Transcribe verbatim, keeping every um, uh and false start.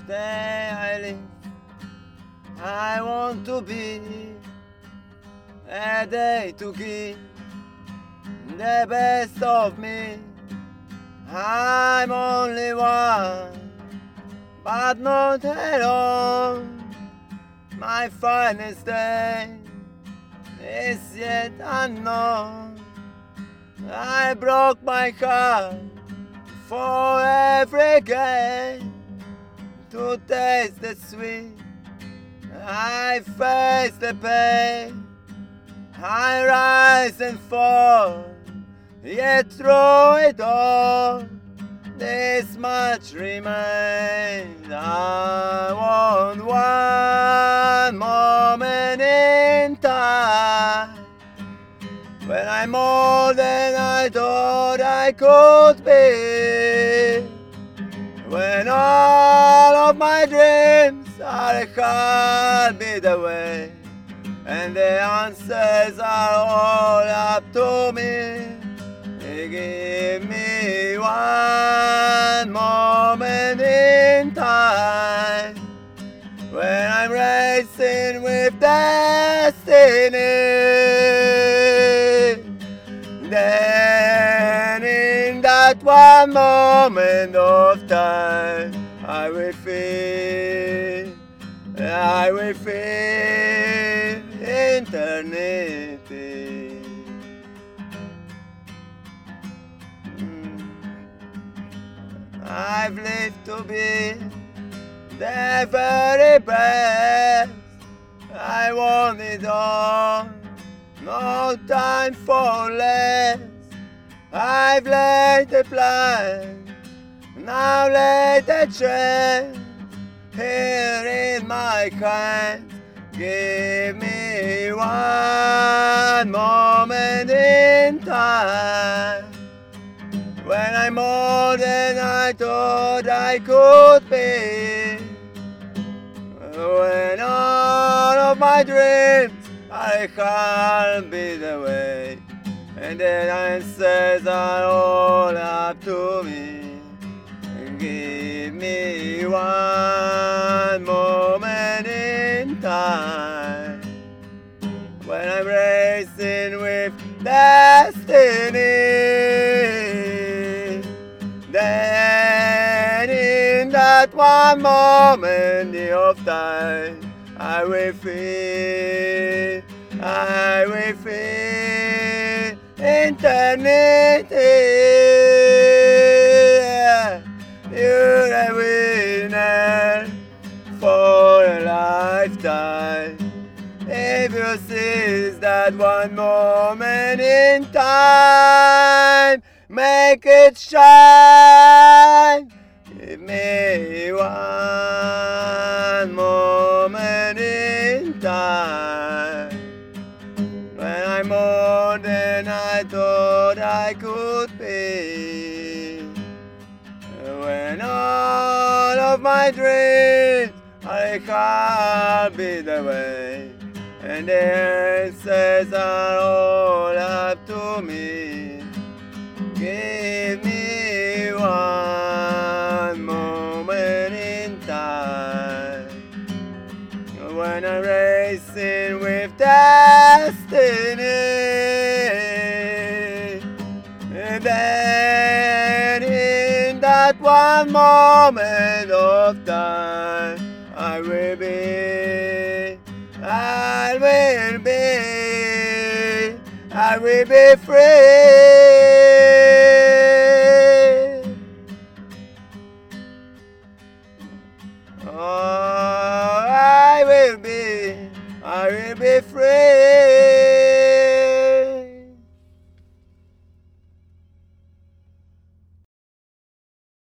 day I live, I want to be a day to give the best of me. I'm only one, but not alone. My finest day is yet unknown. I broke my heart for every game to taste the sweet. I face the pain. I rise and fall, yet through it all, this much remains. I want one moment in time when I'm more than I thought I could be, when all of my dreams are a heartbeat away, and the answers are all up to me. Give me one moment in time when I'm racing with destiny. Then in that one moment of time, I will feel, I will feel eternity. I've lived to be the very best. I want it all, no time for less. I've laid the plan, now laid the chance. Here in my hands, give me one moment in time when I'm more than I thought I could be, when all of my dreams are a heartbeat away, and the answers are all up to me. Give me one moment in time when I'm racing with destiny. Then in that one moment of time, I will feel, I will feel eternity. You're a winner for a lifetime. If you seize that one moment in time, make it shine. Give me one moment in time when I'm more than I thought I could be, when all of my dreams are a heartbeat away, and the answers are all up to me. Give me one moment in time when I'm racing with destiny. And then in that one moment of time, I will be, I will be, I will be free.